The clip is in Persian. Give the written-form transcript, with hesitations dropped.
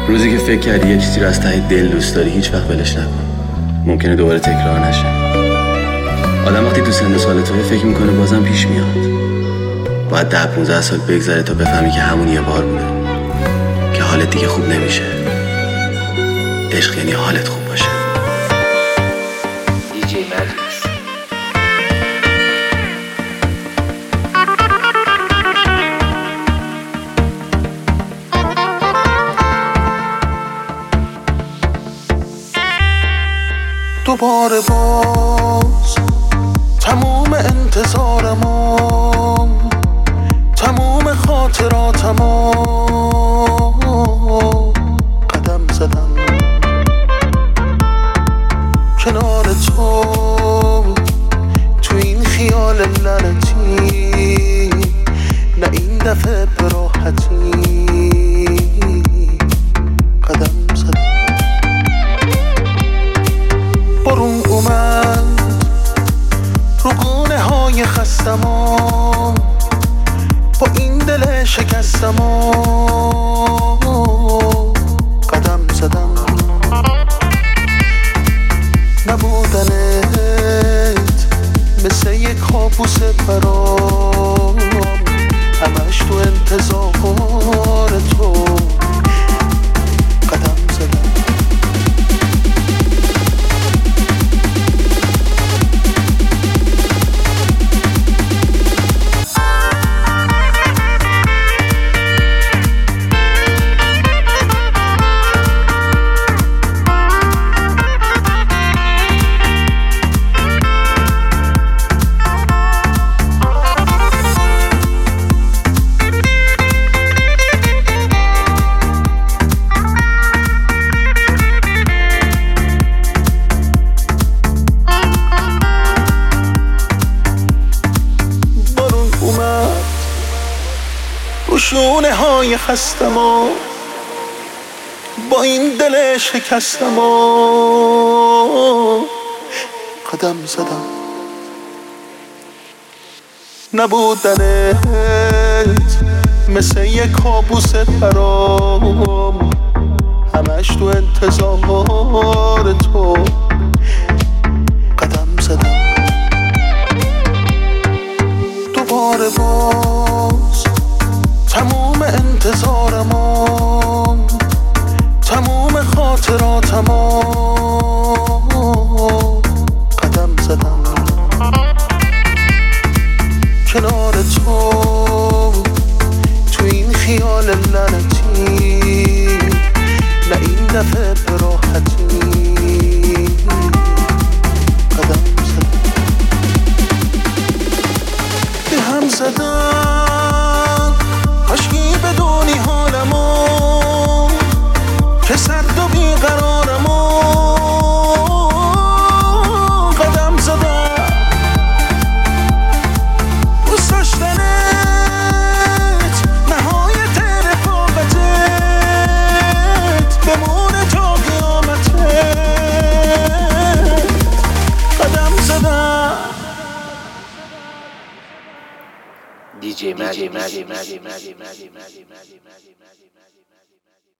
روزی که فکر کردی یه چیزی رو از ته دل دوست داری هیچ وقت ولش نکن. ممکنه دوباره تکرار نشه. آدم وقتی تو سن سال توی فکر میکنه بازم پیش میاد. باید 10-15 سال بگذره تا بفهمی که همون یه بار بوده، که حالت دیگه خوب نمیشه. عشق یعنی حالت خوب باشه. دیجی مجلس. دوباره باز تموم انتظارمو، تموم خاطراتمو قدم زدم کنار تو این خیال لعنتی، نه این دفعه به راحتی قدم زدم. بارون اومد رو گونه های خستمو، با این دل شکستمو قدم زدم. نبودنت مثل یک کابوس برام، همش تو انتظار تو قدم زدم. شونه های خستمو، با این دل شکستمو قدم زدم. نبودنت مثل یک کابوس برام، همش تو انتظار تو قدم زدم. دوباره باز تموم انتظارمو، تموم خاطراتمو قدم زدم کنار تو این خیال لعنتی، نه این دفعه به راحتی قدم زدم. به هم زدم عشقی بدونی حالمو، که سرد و بیقرارمو قدم زدم. دوست داشتنت نهایت رفاقتت، بمونه تا قیامتت قدم زدم. دیجی مجلس.